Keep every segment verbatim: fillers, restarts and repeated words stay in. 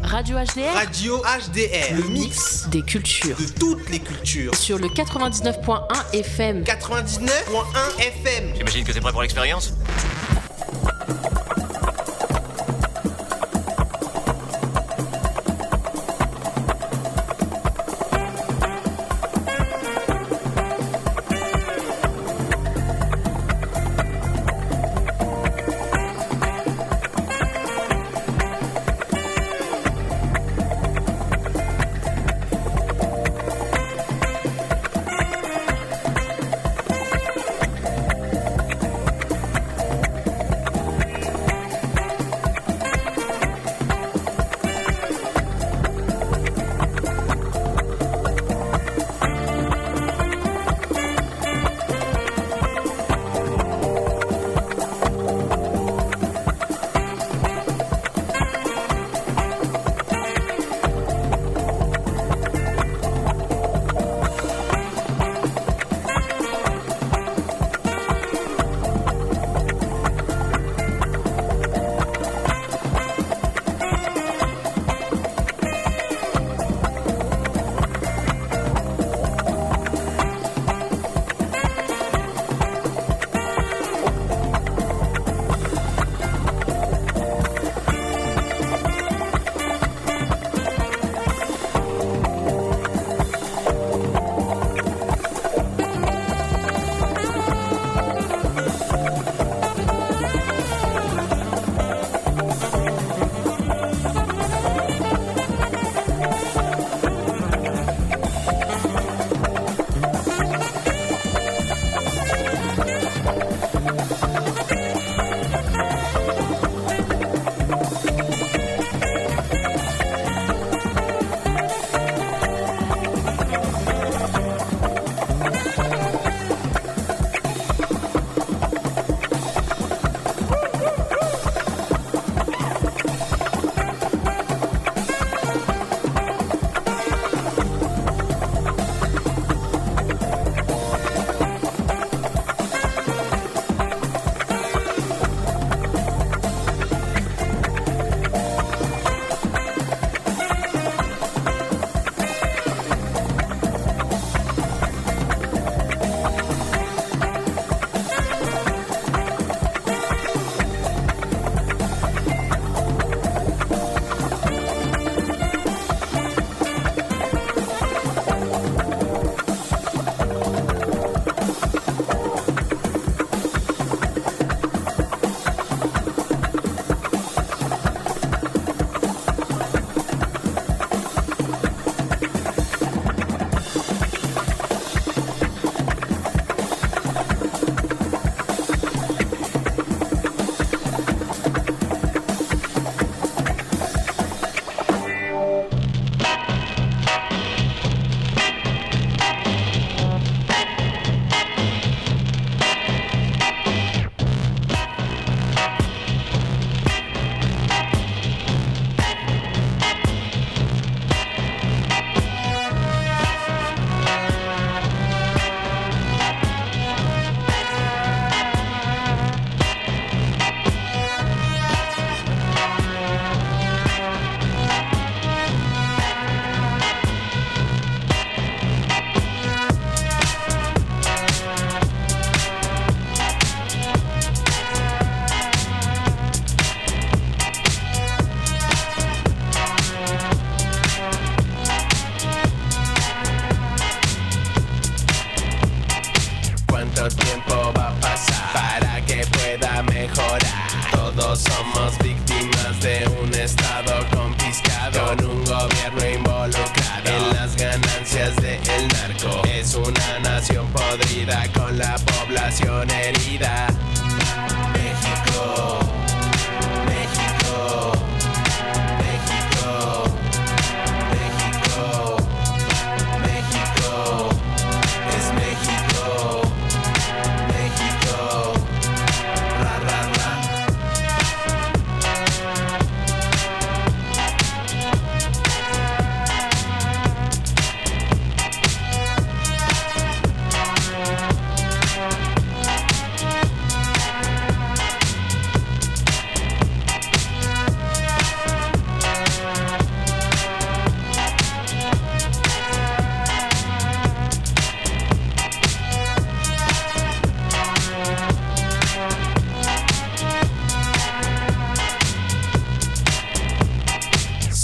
Radio H D R. Radio H D R, le mix des cultures. De toutes les cultures. Sur le quatre-vingt-dix-neuf point un F M. quatre-vingt-dix-neuf point un F M. J'imagine que t'es prêt pour l'expérience ?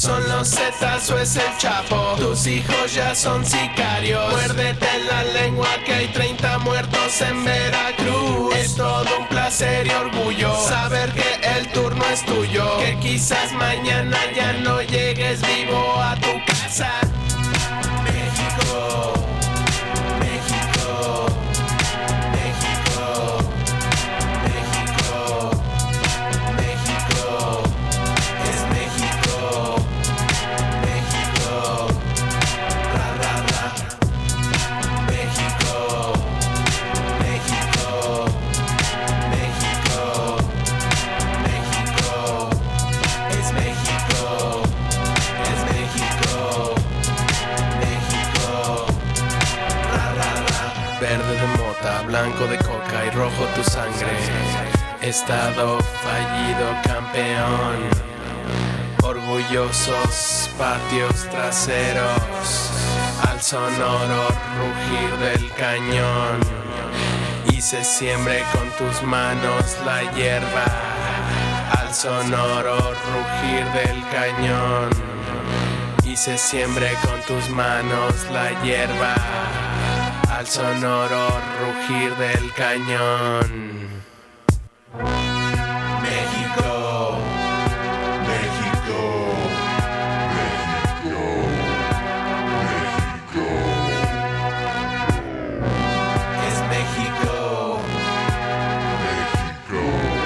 son los Zetas o es el Chapo. Tus hijos ya son sicarios. Muérdete en la lengua que hay treinta muertos en Veracruz. Es todo un placer y orgullo saber que el turno es tuyo. Que quizás mañana ya no llegues vivo a tu casa. México, México, México, México, México, es México, México, ra ra ra, México, México, México, México, es México, es México, México, ra ra ra. Verde de mota, blanco de coca y rojo tu sangre. Estado fallido, campeón. Orgullosos patios traseros, al sonoro rugir del cañón. Y se siembre con tus manos la hierba, al sonoro rugir del cañón. Y se siembre con tus manos la hierba, al sonoro rugir del cañón. México, México, México, México. Es México, México.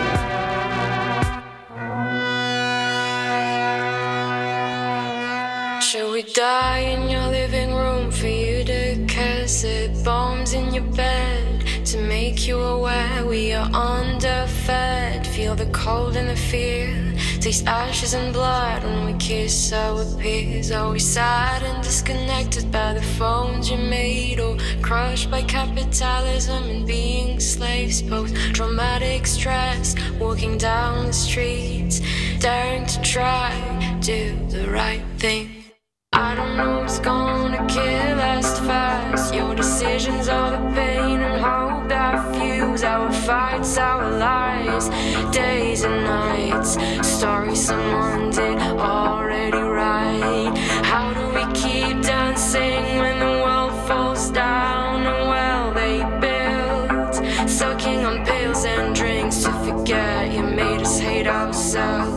Should we die in your living room for you to curse it? Bombs in your bed to make you aware we are underfed. Feel the cold and the fear, taste ashes and blood when we kiss our peers. Are we sad and disconnected by the phones you made, or crushed by capitalism and being slaves? Post-traumatic stress, walking down the streets, daring to try, do the right thing. I don't know what's gonna kill us fast. Your decisions are the pain and hope that fuse our fights, our lies, days and nights. Stories someone did already write. How do we keep dancing when the world falls down and well they build? Sucking on pills and drinks to forget you made us hate ourselves.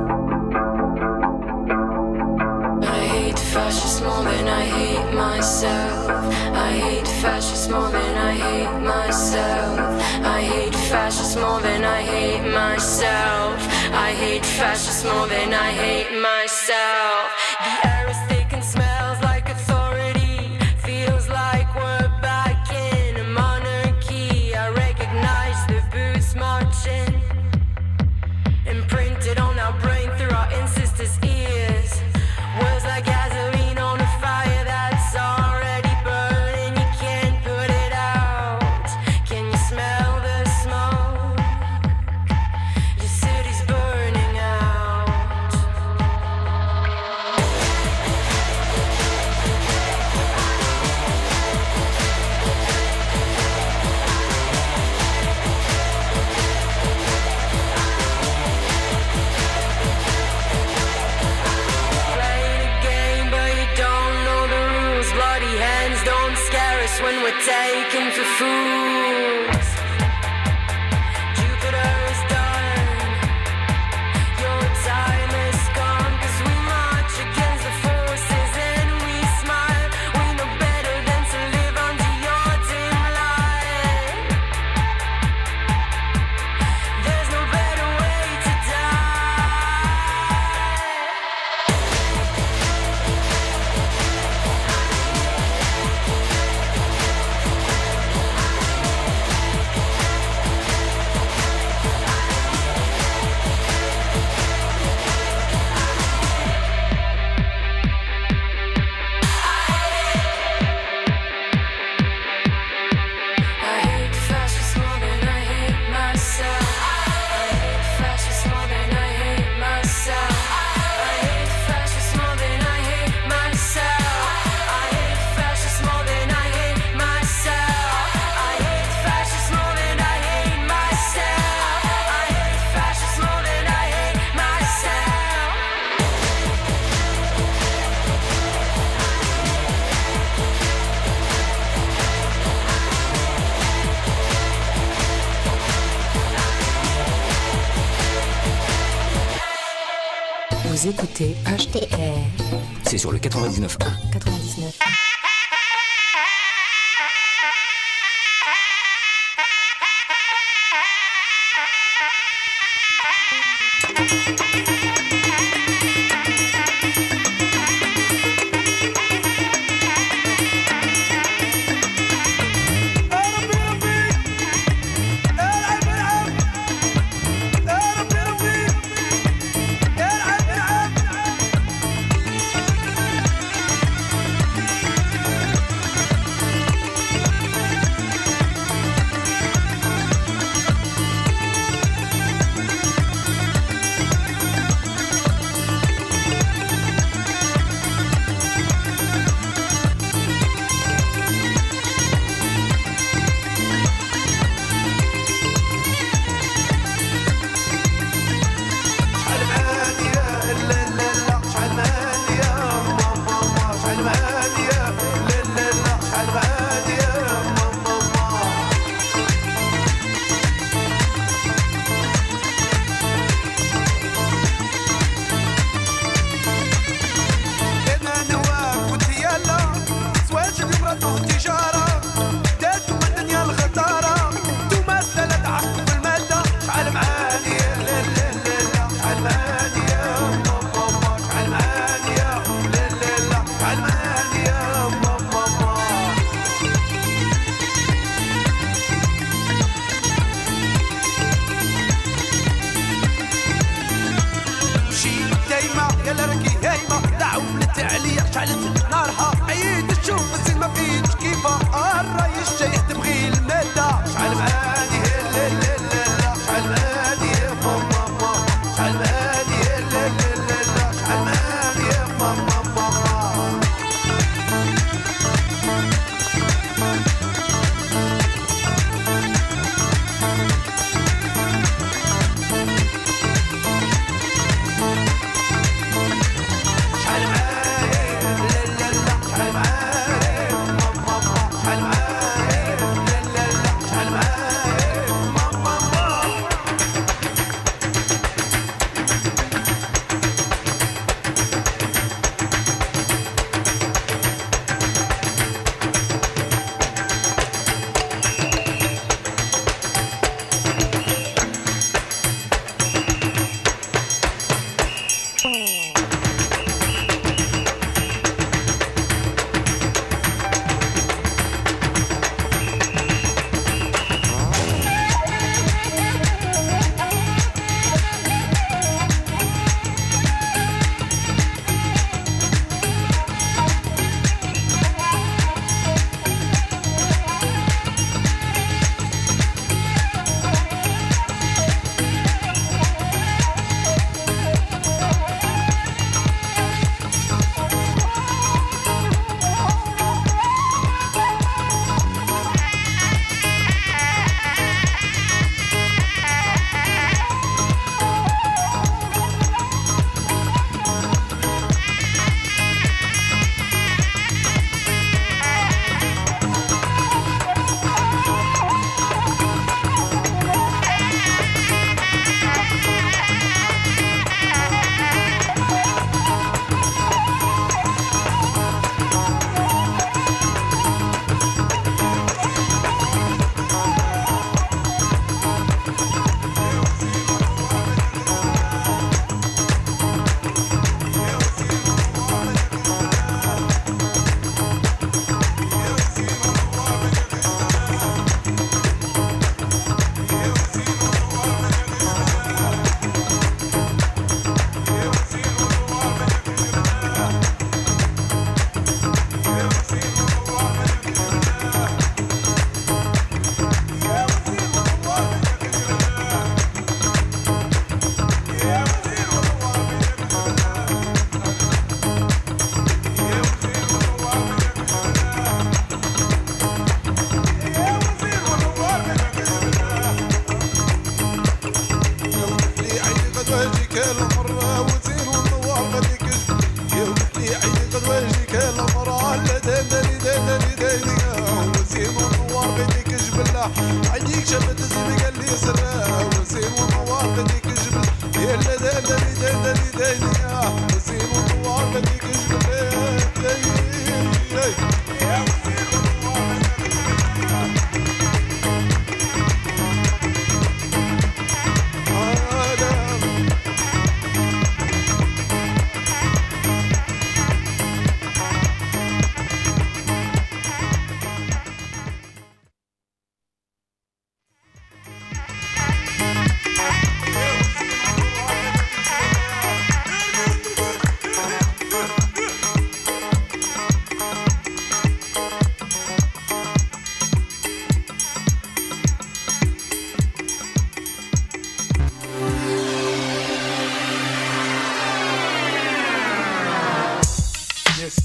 Fascists more than I hate myself. I hate fascists more than I hate myself. I hate fascists more than I hate myself. I hate fascists more than I hate myself. The air is thick and smells like authority. Feels like we're back in a monarchy. I recognize the boots marching, imprinted on our brain through our ancestors' ears. Words like gasoline on a fire that's already burning. You can't put it out. Can you smell the smoke? Your city's burning out. When we're taken for fools, Jupiter is done. Your time is gone, 'cause we march against the forces and we smile. We know better than to live under your dim light. There's no better way to die. Vous écoutez H D R. C'est sur le quatre-vingt-dix-neuf point un. quatre-vingt-dix-neuf. شحال معايا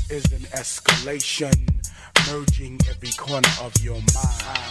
is an escalation, merging every corner of your mind.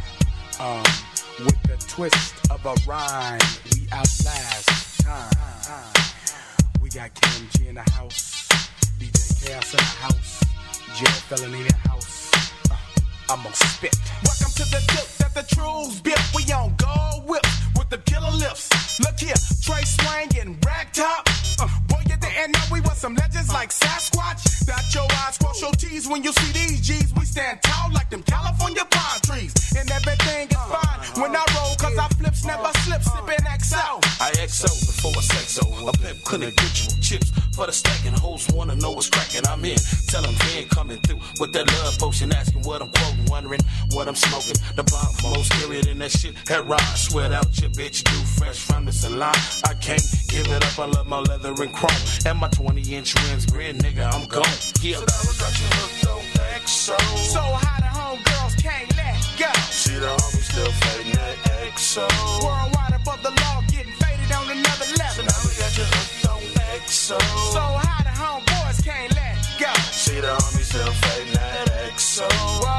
Um, with the twist of a rhyme, we outlast time. We got K M G in the house, D J Chaos in the house, Jail Felony in the house. Uh, I'm gonna spit. Welcome to the dip that the trolls built. We on gold whip with the killer lips. Look here, Trey swinging, rag top. Uh, boy, you didn't know we was some legends like Sasquatch. Dot your eyes, cross your T's when you see these G's. We stand tall like them California pine trees. And everything is fine when I roll, cause I flips never slip, sippin' X O. I X O before I sex O. A pimp couldn't get you chips for the stacking. Hoes wanna know what's cracking. I'm in. Tell them he ain't coming through with that love potion. Asking what I'm quoting, wondering what I'm smoking. The bomb most scarier than that shit. Head ride, sweat out your bitch. Do fresh from the salon. I can't give it up. I love my leather and chrome. And my twenty inch rims grin, nigga, I'm gone. Yeah. So that was got you hooked on X O. So how the homegirls can't let go. See the homies still fading that X O. Worldwide above the law, getting faded on another level. So now we got you hooked on X O. So how the homeboys can't let go. See the homies still fading that X O.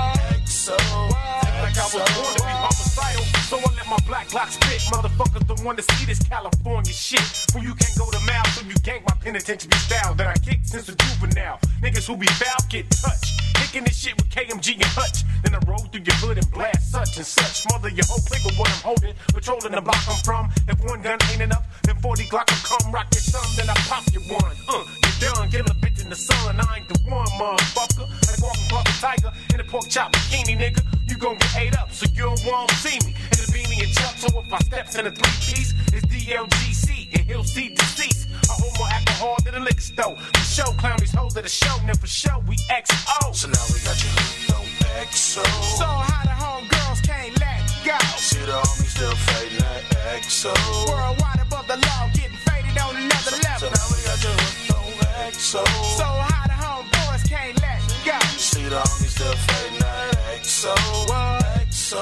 X O. Like I was born to be homicidal, so I let my black clock spit. Motherfuckers don't want to see this California shit. When you can't go to mouth, so you gank my penitentiary style that I kicked since a juvenile. Niggas who be foul get touched. Kicking this shit with K M G and Hutch. Then I roll through your hood and blast such and such. Mother your whole clique of what I'm holding. Patrolling the block I'm from. If one gun ain't enough, then forty Glock will come rock your thumb. Then I pop your one. Uh, you're done, get a bitch in the sun. I ain't the one, motherfucker. Like walking pop a tiger in a pork chop bikini, nigga. You gon' get ate up, so you won't see me. And the beanie and chuck, so if I steps in a three-piece, it's D L G C, and he'll see deceased. I hold more alcohol than a liquor store. The show clown these hoes at the show, and for show we X O. So now we got you hooked on X O. So how the homegirls can't let go. See the homies still fading that X O. Worldwide above the law, getting faded on another so, level. So now we got you hooked on X O. So how the homeboys can't let go. See the homies still fading that X O. X O.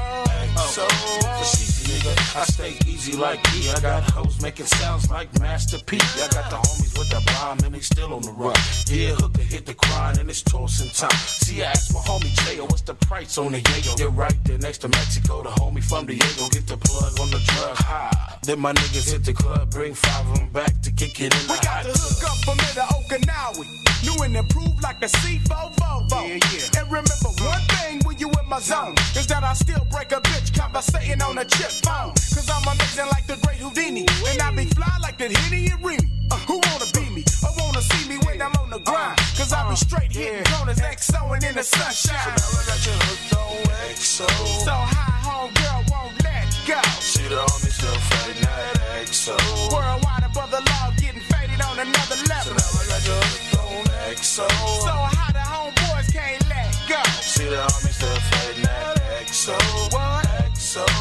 X O. For Sheezy, nigga, I stay easy like E. I got hoes making sounds like Master P. I got the homies with the bomb and they still on the run. Yeah, hooker hit the grind and it's tossing time. See, I asked my homie Jayo, what's the price on the Yayo? You're right there next to Mexico. The homie from Diego get the plug on the drug high. Then my niggas hit the club, bring five of them back to kick it in the We got the hook up from here to Okinawa. New and improved like a C four Volvo. Yeah, yeah. And remember one thing when you in my zone is that I still break a bitch conversating on a chip phone. Cause I'm amazing like the great Houdini. And I be fly like the Henny and Remy. Uh, who wanna be me? Or wanna see me when I'm on the grind? Cause I be straight hitting corners, X O and in the sunshine. So now I got you hooked on X O. So high homegirl won't let go. See the homies still fading that X O. Worldwide above the law, getting faded on another level. So now I got you hooked on X O. So how the homeboys can't let go. See the homies still fading that X O. What? X O.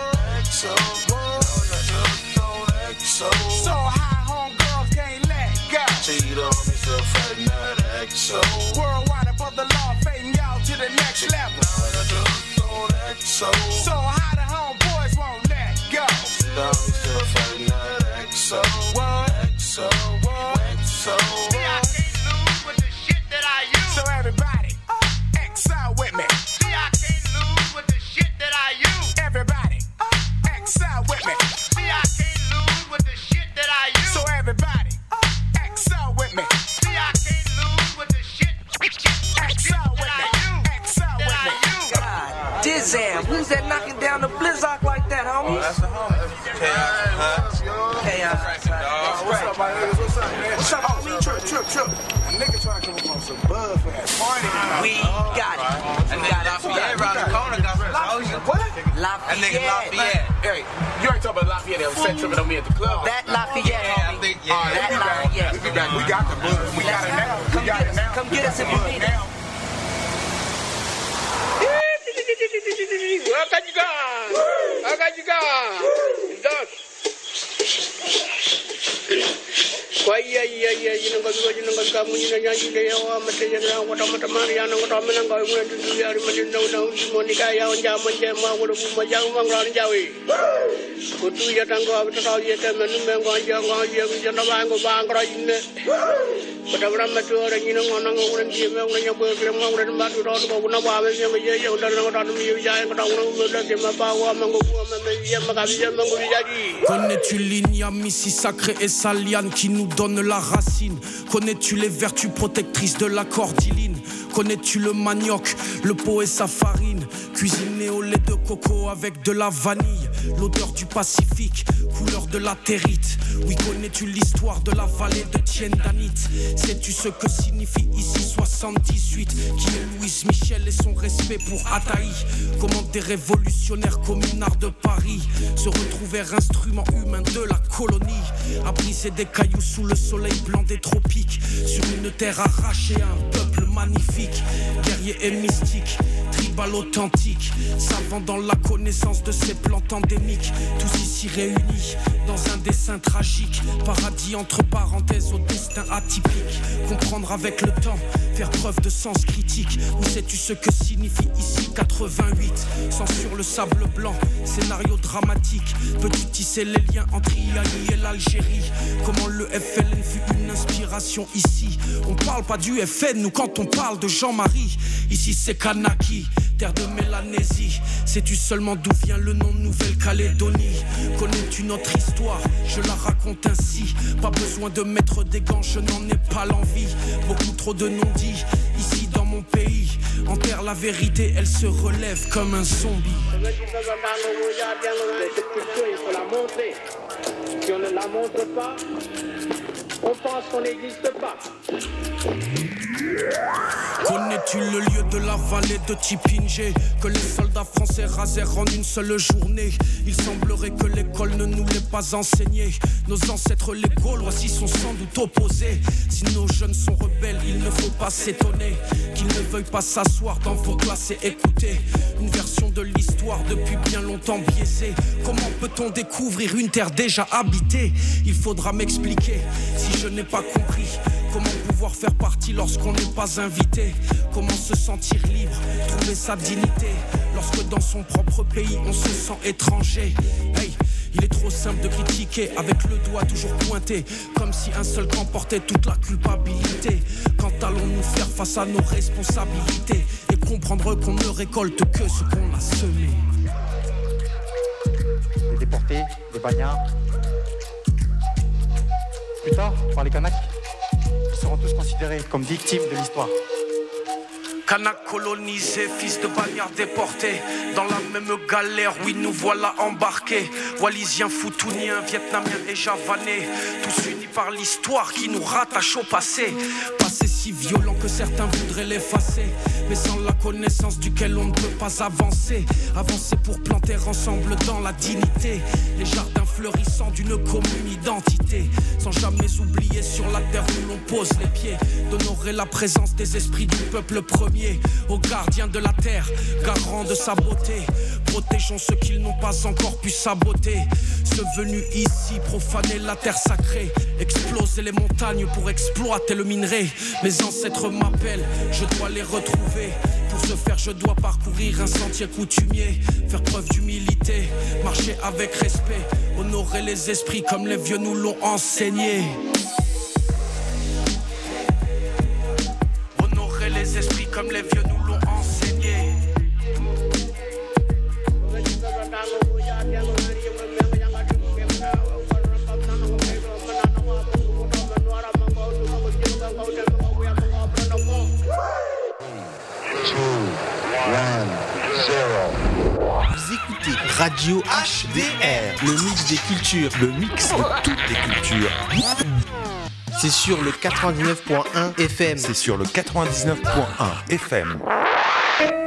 X O. Now I got you hooked on X O. So high homegirls can't let go. See the homies still fading that X O. Worldwide above the law, fading y'all to the next level. Now I got you hooked on X O. So how the homeboys won't let go. See the homies still fading that X O. What? X O. X O. See, I can't lose with the shit that I use. So everybody, X out with me. See, I can't lose with the shit that I use. Everybody, X out with me. See, I can't lose with the shit that I use. So everybody, X out with me. See, I can't lose with the shit. X out with me. X out with me. God, Dizam, who's that knocking down the blizzard like that, homie? Oh, that's the homie. Chaos, huh? Chaos. What's up, my niggas? What's up, man? What's up, homie? Trip, trip, trip. A nigga trying to come up on some buzz for that party. We got it. And nigga Lafayette around the corner got some Lafayette. What? That nigga Lafayette. Hey, you ain't talking about Lafayette that was set tripping on me at the club. That Lafayette, Yeah, I homie. think, yeah. That Lafayette. We got, we got the buzz. We got it now. We Come got get it us. now. Come get us if you need it. Now. Kwa iya iya iya jino kwa biwa jino kwa kamu jino nyanyi de ya wa mate jino ya wata mata mari ya nangota mena kwa imu ndu ndu ya rima jino na uji monika ya onja manje ma wulu kuma jangu mangla njawi kutu ya tango abita tau ya keme nume ngwa nja ngwa nja ngwa nja ngwa nja ngwa nja Connais-tu l'igname ici sacrée et sa liane qui nous donne la racine? Connais-tu les vertus protectrices de la cordyline? Connais-tu le manioc, le pot et sa farine? Cuisiné au lait de coco avec de la vanille. L'odeur du Pacifique, couleur de latérite. Oui, connais-tu l'histoire de la vallée de Tiendanit? Sais-tu ce que signifie ici soixante-dix-huit? Qui est Louise Michel et son respect pour Ataï? Comment des révolutionnaires communards de Paris se retrouvèrent instruments humains de la colonie, à briser des cailloux sous le soleil blanc des tropiques, sur une terre arrachée à un peuple magnifique, guerrier et mystique, tribal authentique, savant dans la connaissance de ces plantes endémiques, tous ici réunis dans un dessin tragique, paradis entre parenthèses au destin atypique, comprendre avec le temps, faire preuve de sens critique. Où sais-tu ce que signifie ici quatre-vingt-huit? Sang sur le sable blanc, scénario dramatique. Peux-tu tisser les liens entre I A I et l'Algérie? Comment le F L N fut une inspiration ici? On parle pas du F N, nous quand on parle de Jean-Marie. Ici c'est Kanaki, terre de Mélanésie. Sais-tu seulement d'où vient le nom de Nouvelle-Calédonie? Connais-tu notre histoire? Je la raconte ainsi. Pas besoin de mettre des gants, je n'en ai pas l'envie. Beaucoup trop de non-dits ici dans mon pays. Enterre la vérité, elle se relève comme un zombie. Cette culture, il faut la montrer. Si on ne la montre pas, on pense qu'on n'existe pas. Connais-tu le lieu de la vallée de Tipingé que les soldats français rasèrent en une seule journée? Il semblerait que l'école ne nous l'ait pas enseigné. Nos ancêtres les Gaulois s'y sont sans doute opposés. Si nos jeunes sont rebelles, il ne faut pas s'étonner qu'ils ne veuillent pas s'asseoir dans vos classes et écouter une version de l'histoire depuis bien longtemps biaisée. Comment peut-on découvrir une terre déjà habitée? Il faudra m'expliquer si je n'ai pas compris. Comment pouvoir faire partie lorsqu'on n'est pas invité? Comment se sentir libre, trouver sa dignité lorsque dans son propre pays on se sent étranger? Hey, il est trop simple de critiquer avec le doigt toujours pointé, comme si un seul camp portait toute la culpabilité. Quand allons-nous faire face à nos responsabilités et comprendre qu'on ne récolte que ce qu'on a semé? Les déportés, les bagnards, plus tard par les Kanaks, seront tous considérés comme victimes de l'histoire. Kanak colonisé, fils de bagnards déportés, dans la même galère, oui nous voilà embarqués. Wallisiens, Futuniens, Vietnamiens et Javanais, tous unis par l'histoire qui nous rattache au passé. Passé si violent que certains voudraient l'effacer, mais sans la connaissance duquel on ne peut pas avancer. Avancer pour planter ensemble dans la dignité les jardins fleurissants d'une commune identité, sans jamais oublier sur la terre où l'on pose les pieds d'honorer la présence des esprits du peuple premier. Aux gardiens de la terre, garants de sa beauté, protégeons ceux qu'ils n'ont pas encore pu saboter. Ceux venus ici profaner la terre sacrée, exploser les montagnes pour exploiter le minerai. Mes ancêtres m'appellent, je dois les retrouver. Pour ce faire je dois parcourir un sentier coutumier, faire preuve d'humilité, marcher avec respect, honorer les esprits comme les vieux nous l'ont enseigné. Honorer les esprits comme les vieux nous l'ont enseigné. Vous écoutez Radio H D R, le mix des cultures, le mix de toutes les cultures. C'est sur le quatre-vingt-dix-neuf point un F M. C'est sur le quatre-vingt-dix-neuf point un F M.